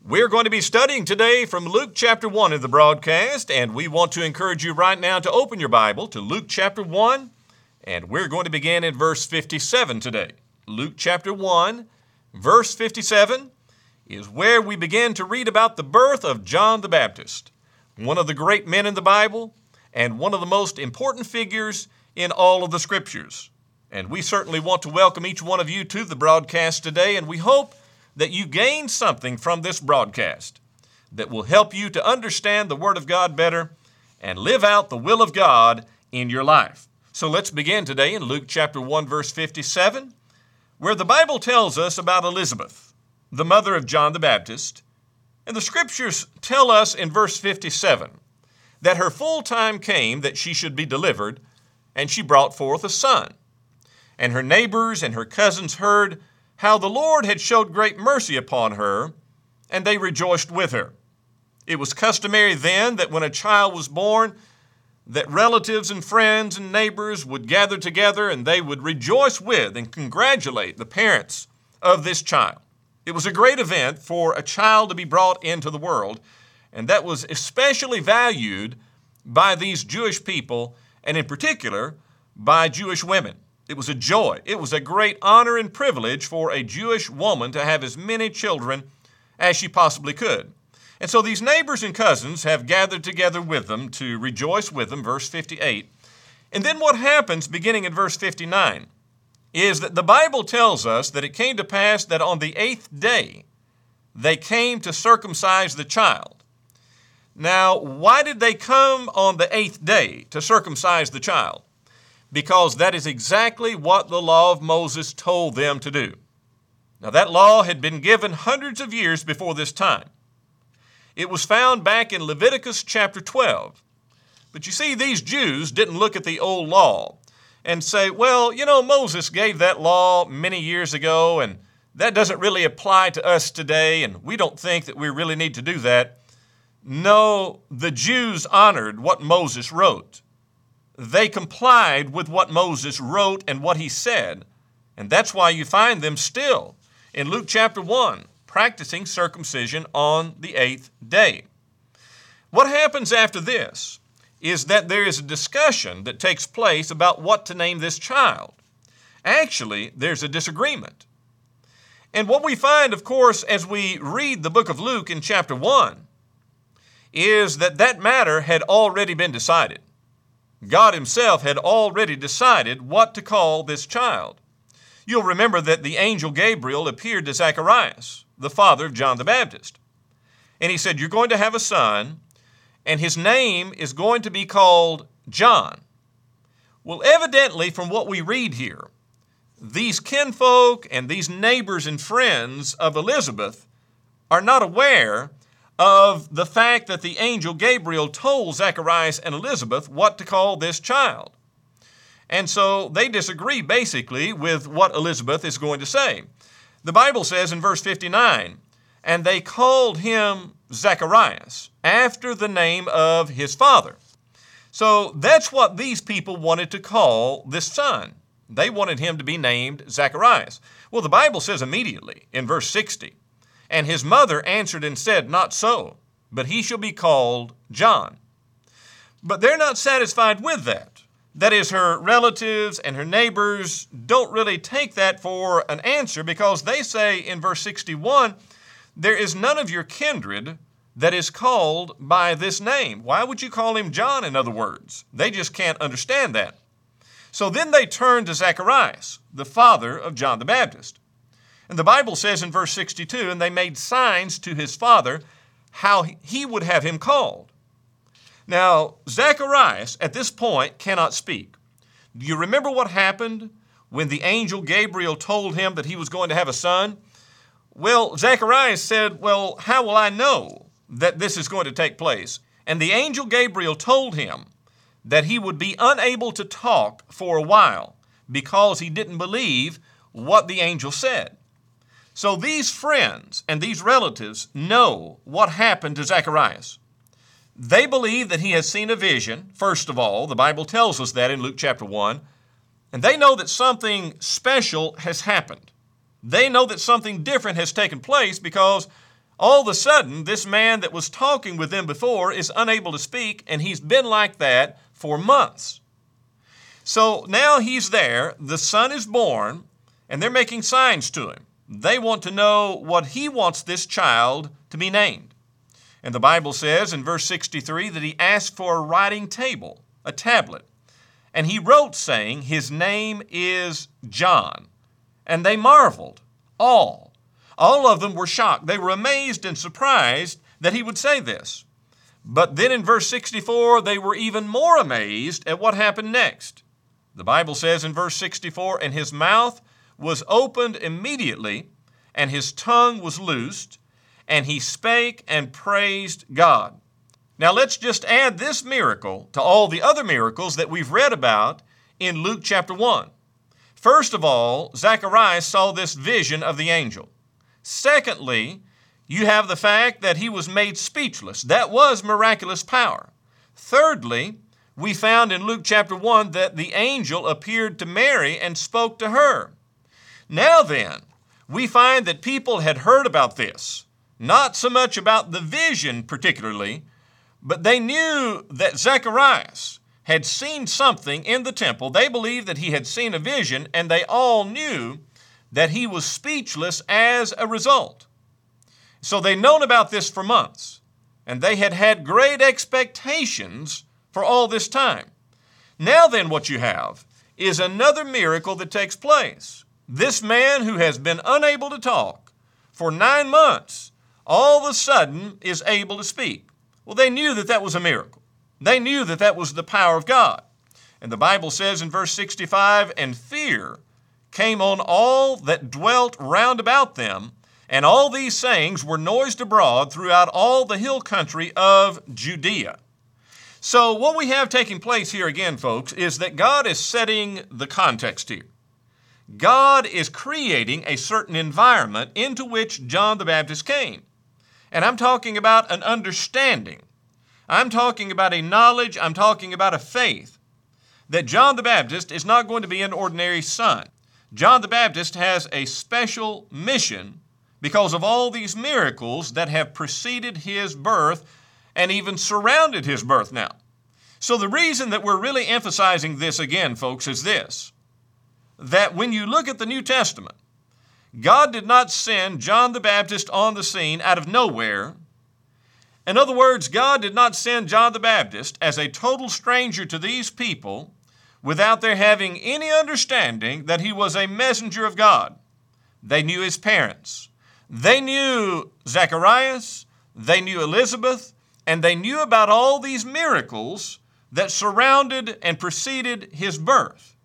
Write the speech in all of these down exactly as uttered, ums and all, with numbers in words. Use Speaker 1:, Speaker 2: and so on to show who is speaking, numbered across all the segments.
Speaker 1: We're going to be studying today from Luke chapter one in the broadcast, and we want to encourage you right now to open your Bible to Luke chapter one, and we're going to begin in verse fifty-seven today. Luke chapter one, verse fifty-seven is where we begin to read about the birth of John the Baptist, one of the great men in the Bible and one of the most important figures in all of the Scriptures. And we certainly want to welcome each one of you to the broadcast today, and we hope that you gain something from this broadcast that will help you to understand the Word of God better and live out the will of God in your life. So let's begin today in Luke chapter one, verse fifty-seven, where the Bible tells us about Elizabeth, the mother of John the Baptist. And the Scriptures tell us in verse fifty-seven that her full time came that she should be delivered, and she brought forth a son. And her neighbors and her cousins heard how the Lord had showed great mercy upon her, and they rejoiced with her. It was customary then that when a child was born, that relatives and friends and neighbors would gather together and they would rejoice with and congratulate the parents of this child. It was a great event for a child to be brought into the world, and that was especially valued by these Jewish people, and in particular, by Jewish women. It was a joy. It was a great honor and privilege for a Jewish woman to have as many children as she possibly could. And so these neighbors and cousins have gathered together with them to rejoice with them, verse fifty-eight. And then what happens beginning in verse fifty-nine is that the Bible tells us that it came to pass that on the eighth day they came to circumcise the child. Now, why did they come on the eighth day to circumcise the child? Because that is exactly what the law of Moses told them to do. Now, that law had been given hundreds of years before this time. It was found back in Leviticus chapter twelve. But you see, these Jews didn't look at the old law and say, well, you know, Moses gave that law many years ago, and that doesn't really apply to us today, and we don't think that we really need to do that. No, the Jews honored what Moses wrote. They complied with what Moses wrote and what he said, and that's why you find them still in Luke chapter one, practicing circumcision on the eighth day. What happens after this is that there is a discussion that takes place about what to name this child. Actually, there's a disagreement. And what we find, of course, as we read the book of Luke in chapter one, is that that matter had already been decided. God himself had already decided what to call this child. You'll remember that the angel Gabriel appeared to Zacharias, the father of John the Baptist. And he said, you're going to have a son, and his name is going to be called John. Well, evidently, from what we read here, these kinfolk and these neighbors and friends of Elizabeth are not aware of the fact that the angel Gabriel told Zacharias and Elizabeth what to call this child. And so they disagree basically with what Elizabeth is going to say. The Bible says in verse fifty-nine, and they called him Zacharias after the name of his father. So that's what these people wanted to call this son. They wanted him to be named Zacharias. Well, the Bible says immediately in verse sixty, and his mother answered and said, not so, but he shall be called John. But they're not satisfied with that. That is, her relatives and her neighbors don't really take that for an answer, because they say in verse sixty-one, there is none of your kindred that is called by this name. Why would you call him John, in other words? They just can't understand that. So then they turn to Zacharias, the father of John the Baptist. And the Bible says in verse sixty-two, and they made signs to his father how he would have him called. Now, Zacharias at this point cannot speak. Do you remember what happened when the angel Gabriel told him that he was going to have a son? Well, Zacharias said, well, how will I know that this is going to take place? And the angel Gabriel told him that he would be unable to talk for a while because he didn't believe what the angel said. So these friends and these relatives know what happened to Zacharias. They believe that he has seen a vision. First of all, the Bible tells us that in Luke chapter one. And they know that something special has happened. They know that something different has taken place because All of a sudden, this man that was talking with them before is unable to speak, and he's been like that for months. So now he's there, the son is born, and they're making signs to him. They want to know what he wants this child to be named. And the Bible says in verse sixty-three that he asked for a writing table, a tablet. And he wrote, saying, his name is John. And they marveled, all. All of them were shocked. They were amazed and surprised that he would say this. But then in verse sixty-four, they were even more amazed at what happened next. The Bible says in verse sixty-four, and his mouth was opened immediately, and his tongue was loosed, and he spake and praised God. Now let's just add this miracle to all the other miracles that we've read about in Luke chapter one. First of all, Zacharias saw this vision of the angel. Secondly, you have the fact that he was made speechless. That was miraculous power. Thirdly, we found in Luke chapter one that the angel appeared to Mary and spoke to her. Now then, we find that people had heard about this, not so much about the vision particularly, but they knew that Zacharias had seen something in the temple. They believed that he had seen a vision, and they all knew that he was speechless as a result. So they'd known about this for months, and they had had great expectations for all this time. Now then, what you have is another miracle that takes place. This man who has been unable to talk for nine months, all of a sudden is able to speak. Well, they knew that that was a miracle. They knew that that was the power of God. And the Bible says in verse sixty-five, and fear came on all that dwelt round about them, and all these sayings were noised abroad throughout all the hill country of Judea. So what we have taking place here again, folks, is that God is setting the context here. God is creating a certain environment into which John the Baptist came. And I'm talking about an understanding. I'm talking about a knowledge. I'm talking about a faith that John the Baptist is not going to be an ordinary son. John the Baptist has a special mission because of all these miracles that have preceded his birth and even surrounded his birth now. So the reason that we're really emphasizing this again, folks, is this, that when you look at the New Testament, God did not send John the Baptist on the scene out of nowhere. In other words, God did not send John the Baptist as a total stranger to these people without their having any understanding that he was a messenger of God. They knew his parents. They knew Zacharias. They knew Elizabeth. And they knew about all these miracles that surrounded and preceded his birth.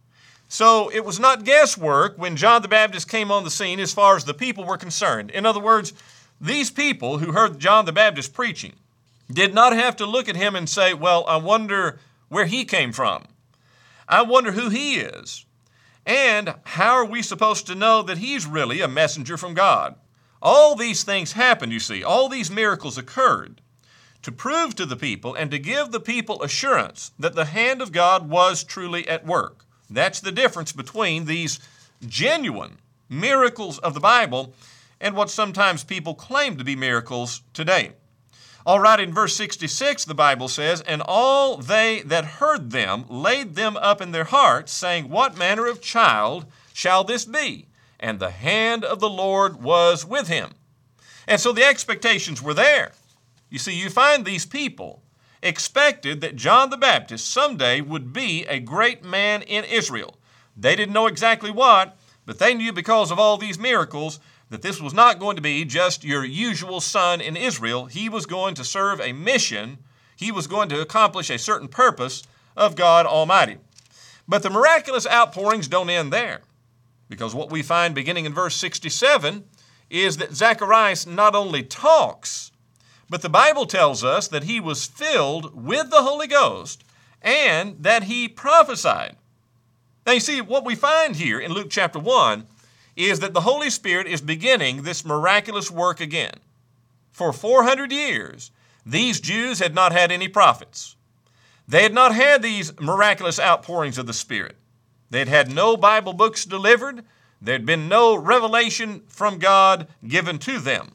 Speaker 1: So it was not guesswork when John the Baptist came on the scene as far as the people were concerned. In other words, these people who heard John the Baptist preaching did not have to look at him and say, well, I wonder where he came from. I wonder who he is. And how are we supposed to know that he's really a messenger from God? All these things happened, you see. All these miracles occurred to prove to the people and to give the people assurance that the hand of God was truly at work. That's the difference between these genuine miracles of the Bible and what sometimes people claim to be miracles today. All right, in verse sixty-six, the Bible says, and all they that heard them laid them up in their hearts, saying, what manner of child shall this be? And the hand of the Lord was with him. And so the expectations were there. You see, you find these people expected that John the Baptist someday would be a great man in Israel. They didn't know exactly what, but they knew because of all these miracles that this was not going to be just your usual son in Israel. He was going to serve a mission. He was going to accomplish a certain purpose of God Almighty. But the miraculous outpourings don't end there, because what we find beginning in verse sixty-seven is that Zacharias not only talks, but the Bible tells us that he was filled with the Holy Ghost and that he prophesied. Now you see, what we find here in Luke chapter one is that the Holy Spirit is beginning this miraculous work again. For four hundred years, these Jews had not had any prophets. They had not had these miraculous outpourings of the Spirit. They had had no Bible books delivered. There had been no revelation from God given to them.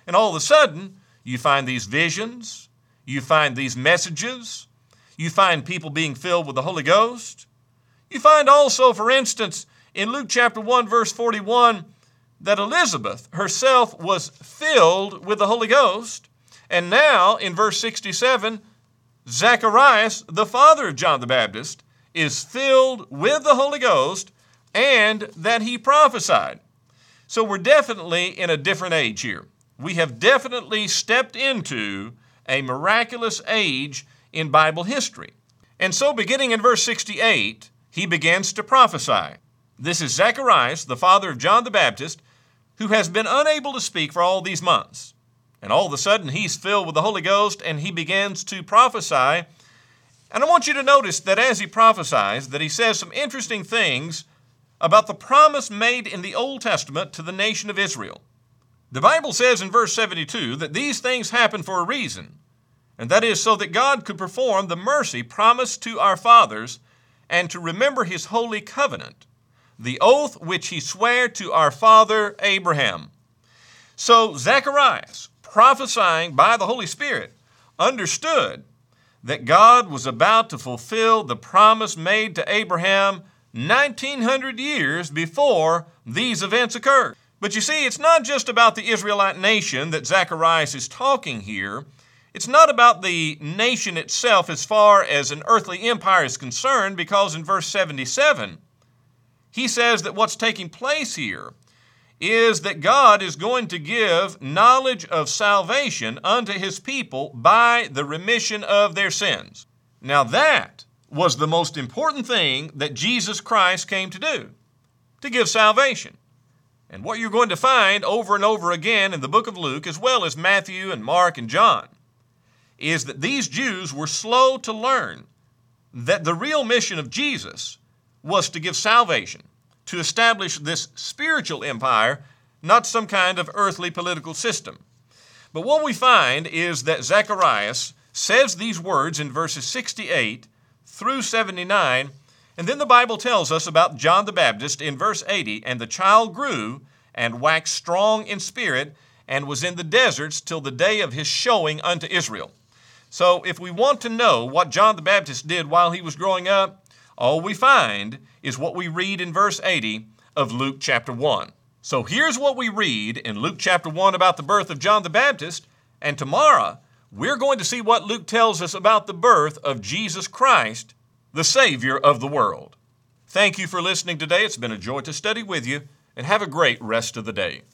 Speaker 1: And all of a sudden, you find these visions, you find these messages, you find people being filled with the Holy Ghost. You find also, for instance, in Luke chapter one, verse forty-one, that Elizabeth herself was filled with the Holy Ghost. And now, in verse sixty-seven, Zacharias, the father of John the Baptist, is filled with the Holy Ghost, and that he prophesied. So we're definitely in a different age here. We have definitely stepped into a miraculous age in Bible history. And so beginning in verse sixty-eight, he begins to prophesy. This is Zacharias, the father of John the Baptist, who has been unable to speak for all these months. And all of a sudden, he's filled with the Holy Ghost, and he begins to prophesy. And I want you to notice that as he prophesies, that he says some interesting things about the promise made in the Old Testament to the nation of Israel. The Bible says in verse seventy-two that these things happen for a reason, and that is so that God could perform the mercy promised to our fathers and to remember his holy covenant, the oath which he sware to our father Abraham. So Zacharias, prophesying by the Holy Spirit, understood that God was about to fulfill the promise made to Abraham nineteen hundred years before these events occurred. But you see, it's not just about the Israelite nation that Zacharias is talking here. It's not about the nation itself as far as an earthly empire is concerned, because in verse seventy-seven, he says that what's taking place here is that God is going to give knowledge of salvation unto his people by the remission of their sins. Now that was the most important thing that Jesus Christ came to do, to give salvation. And what you're going to find over and over again in the book of Luke, as well as Matthew and Mark and John, is that these Jews were slow to learn that the real mission of Jesus was to give salvation, to establish this spiritual empire, not some kind of earthly political system. But what we find is that Zacharias says these words in verses sixty-eight through seventy-nine, and then the Bible tells us about John the Baptist in verse eighty, and the child grew and waxed strong in spirit and was in the deserts till the day of his showing unto Israel. So if we want to know what John the Baptist did while he was growing up, all we find is what we read in verse eighty of Luke chapter one. So here's what we read in Luke chapter one about the birth of John the Baptist, and tomorrow we're going to see what Luke tells us about the birth of Jesus Christ, the Savior of the world. Thank you for listening today. It's been a joy to study with you, and have a great rest of the day.